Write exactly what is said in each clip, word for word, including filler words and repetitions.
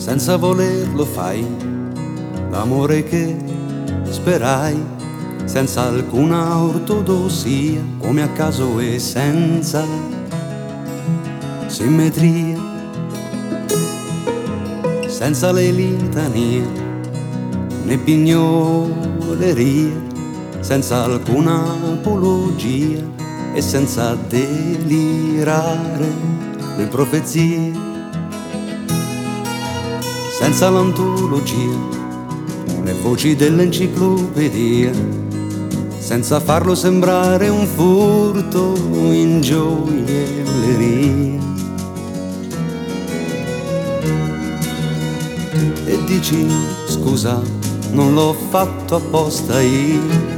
senza volerlo fai, l'amore che sperai, senza alcuna ortodossia, come a caso e senza simmetria, senza le litanie né pignoleria, senza alcuna apologia e senza delirare le profezie, senza l'antologia, le voci dell'enciclopedia, senza farlo sembrare un furto in gioielleria. E dici, scusa, non l'ho fatto apposta io.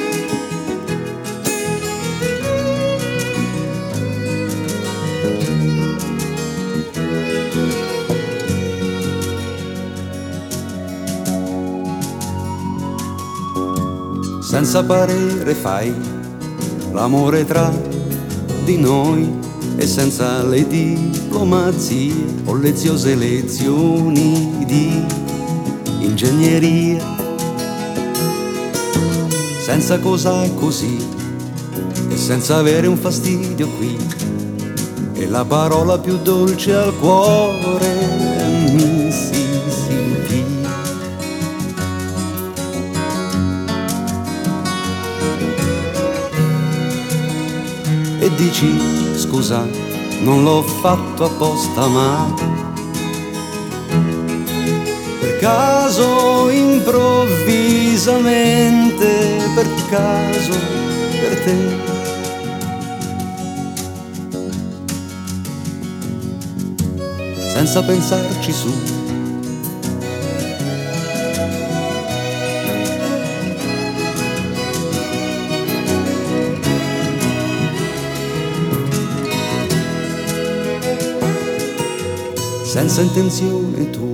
Senza parere fai l'amore tra di noi e senza le diplomazie o leziose lezioni di ingegneria, senza cosa così e senza avere un fastidio qui, e la parola più dolce al cuore è Mississippi. E dici, scusa, non l'ho fatto apposta, ma per caso, improvvisamente, per caso, per te. Senza pensarci su, senza intenzione tu,